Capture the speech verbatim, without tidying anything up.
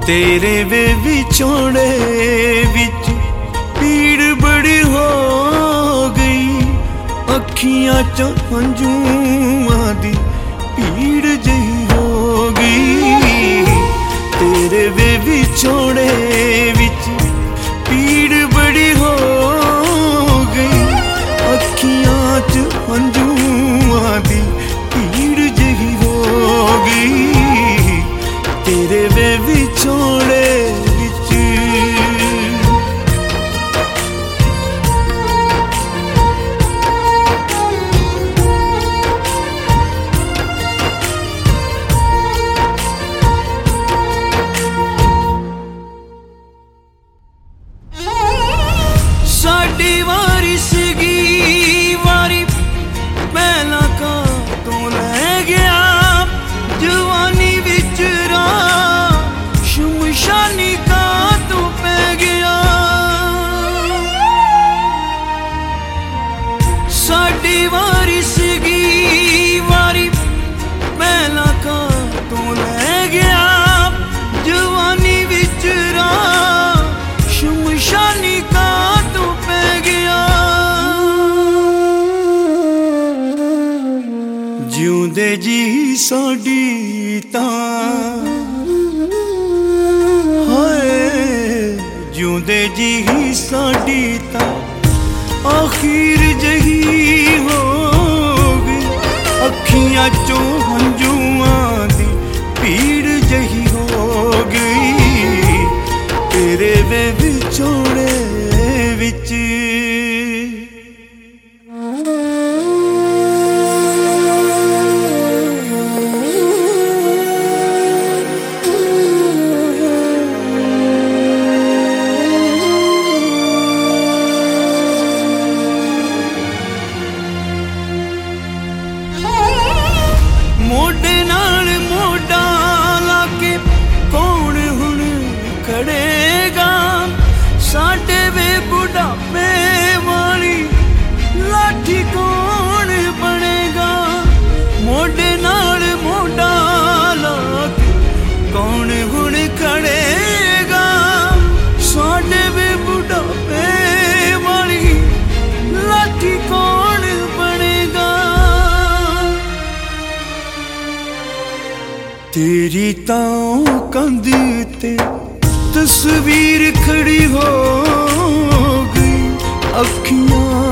तेरे वे विछोड़े विच पीड़ बड़ी हो गई, अखियां च हंझूआं दी पीड़ जही हो गई। तेरे वे विछोड़े विच पीड़ बड़ी हो गई, अखियां च हंझूआं दी पीड़ जही हो गई। तेरे वे विछोड़े विच साडी वारी सीगी वारी पहला का तू लै गया, जवानी विच शुमशानी का तू पै गया। साडी वारी सीगी वारी पहला का तू लै गया, जवानी विच शुमशानी का तू पै गया। जिउंदे जी साडी तां जिउंदे जी साडी तां आखिर जही हो गई, अखियां चों हंझूआं दी पीड़ जही हो गई। तेरे वे विछोड़े विच मोढे नाल मोढा लाके कौन हुण खड़ेगा, साडे वे बुढ़ापे वाली लाठी कौन बनेगा। मोढे नाल मोढा लाके कौन हुण खड़ेगा, साडे वे बुढ़ापे वाली लाठी कौन बनेगा। तेरी तां कंध ते तस्वीर खड़ी हो गई, अखियां